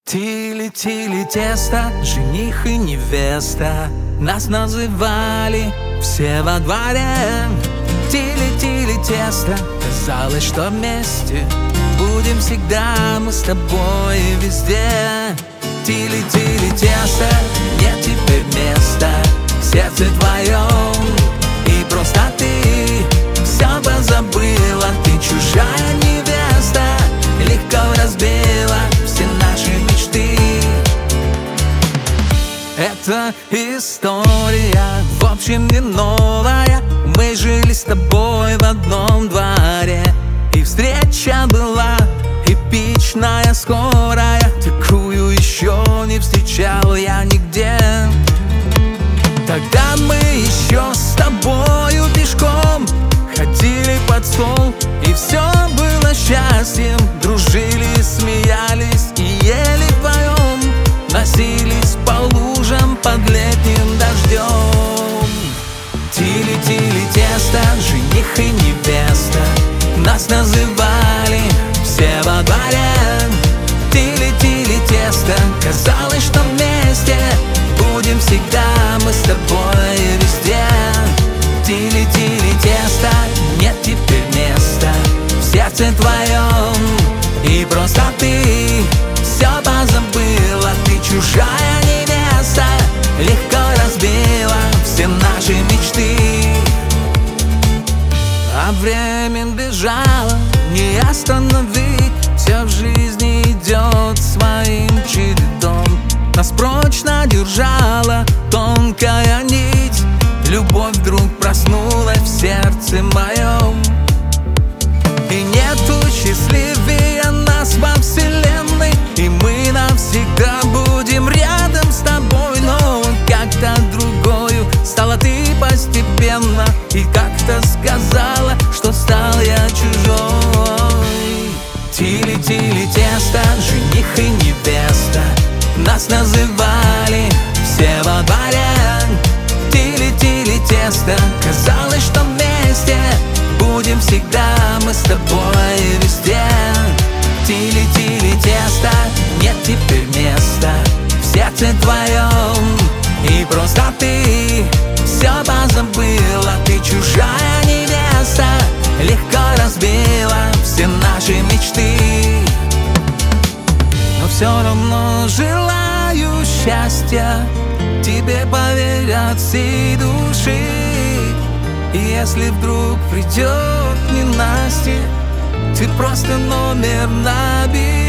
Тили-тили тесто, жених и невеста, нас называли все во дворе. Тили-тили тесто, казалось, что вместе будем всегда мы с тобой везде. Тили-тили тесто, нет теперь места в сердце твоем, и просто ты все позабыла. Ты чужая невеста, легко разбила все наши мечты. Эта история, в общем, не новая. Мы жили с тобой в одном дворе, и встреча была эпичная, скорая. Такую еще не встречал я нигде. Тогда мы еще с тобою пешком ходили под стол, и все было счастьем. Дружили, смеялись и ели вдвоем, носились по лужам под летним дождем. Тили-тили тесто, жених и невеста, нас называли все во дворе. Тили-тили тесто, казалось, что вместе будем всегда мы с тобой везде. Тили-тили тесто, нет теперь места в сердце твоем, и просто ты все позабыла. Ты чужая невеста, легко разбила все наши мечты. А время бежало, не остановить. Все в жизни идет своим чередом. Нас прочно держала тонкая нить. Любовь вдруг проснулась в сердце моем, и нету счастливее нас во вселенной. И мы навсегда будем рядом с тобой. Но как-то другою стала ты постепенно, и как-то сказала, что стал я чужой. Тили-тили тесто, жених и невеста, нас называли все во дворе. Тили-тили тесто, казалось, что вместе будем всегда мы с тобой везде. Тили-тили тесто, нет теперь места в сердце твоем, и просто ты все позабыла. Ты чужая невеста, легко разбила все наши мечты. Но все равно желаю счастья тебе, поверь, от всей души. И если вдруг придет ненастье, ты просто номер набери.